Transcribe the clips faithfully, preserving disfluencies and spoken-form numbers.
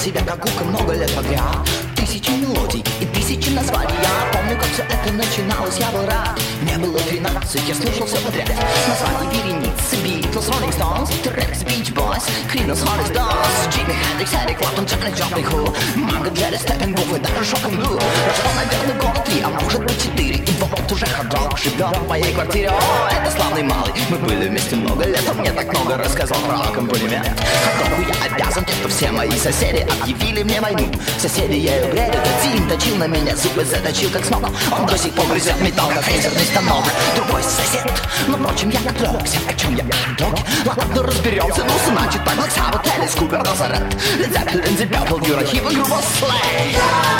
себя как губка много лет подряд. Тысячи мелодий и тысячи названий. Я помню, как все это начиналось, я был рад. Мне было тринадцать, я слушал все подряд. Названия вереницы: Beatles, Rolling Stones, T-Rex, Beach Boys, Creedence, Holly Stones, Jimi Hendrix, Eric Clapton, Janis Joplin, Who, Mango, Jerry, Steppenwolf и даже Шок-н-Блю. Прошло, наверное, года три, а может быть четыре, и вот уже хот-дог живет в моей квартире. О, это славный малый, мы были вместе много лет, он мне так много рассказал про аккомпанемент. Хот-догу я обязан тем, что все мои соседи объявили мне войну. Соседи ею бредят, один точил на меня зубы, заточил как смог. Он до сих пор грызет металл, как фрезерный станок. Другой сосед, но впрочем я отвлекся. О чем я хот-доги? Ладно, разберемся, ну значит так. Black Sabbath, Alice Cooper, Nazareth, Led Zeppelin, Deep Purple, Eurohip, and Groove Slay.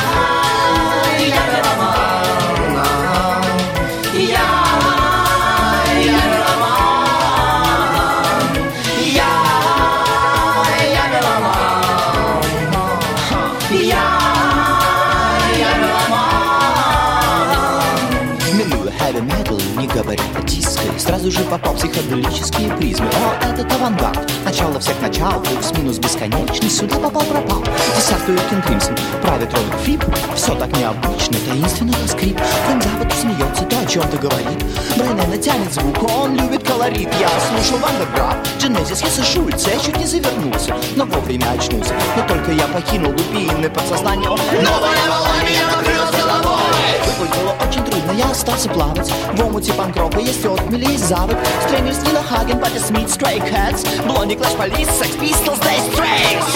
Не говоря о диско, сразу же попал психоделические призмы. О, этот авангард, начало всех начал, плюс-минус бесконечный, сюда попал-пропал. Десятку King Crimson, правит Роберт Фрип. Все так необычно, таинственно на скрип. Фрэнк Запад смеется, то о чем-то говорит. Брайан натянет звук, он любит колорит. Я слушал Вандерграф, Genesis, Хесса Шульца. Я чуть не завернулся, но вовремя очнулся. Но только я покинул глубины подсознания. Новая волна меня накрыла с головой. Выплыть было очень трудно, я остался плавать. В омуте панк-рока есть отмели и завод. Стрэнгерс, Нила Хаген, Пати Смит, Stray Cats, Blondie, Clash Police, Sex Pistols, Dire Straits.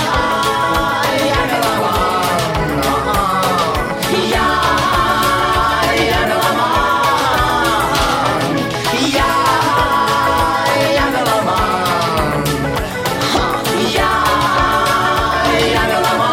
Я меломан, я, я меломан, я, я меломан, я, я меломан.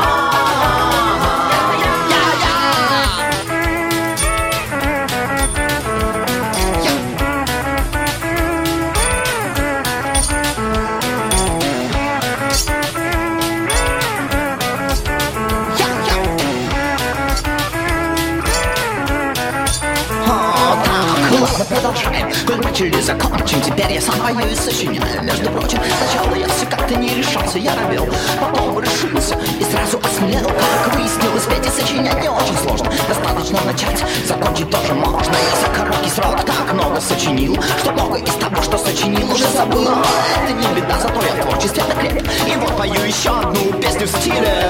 Продолжаем, коль начали, закончим. Теперь я сам пою и сочиняю. Между прочим, сначала я все как-то не решался. Я робел, потом решился и сразу осмелел. Как выяснилось, петь и сочинять не очень сложно. Достаточно начать, закончить тоже можно. Я за короткий срок так много сочинил, что много из того, что сочинил, уже забыл. Но это не беда, зато я в творчестве окреп. И вот пою еще одну песню в стиле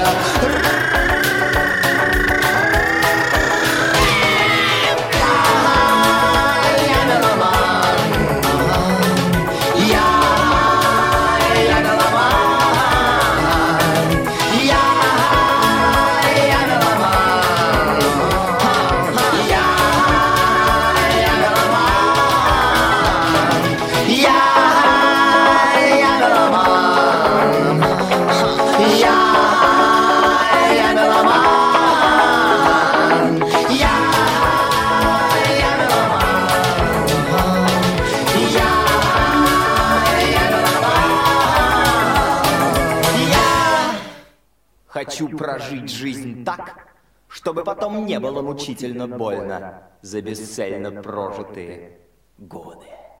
Хочу прожить жизнь так, чтобы потом не было мучительно больно за бесцельно прожитые годы.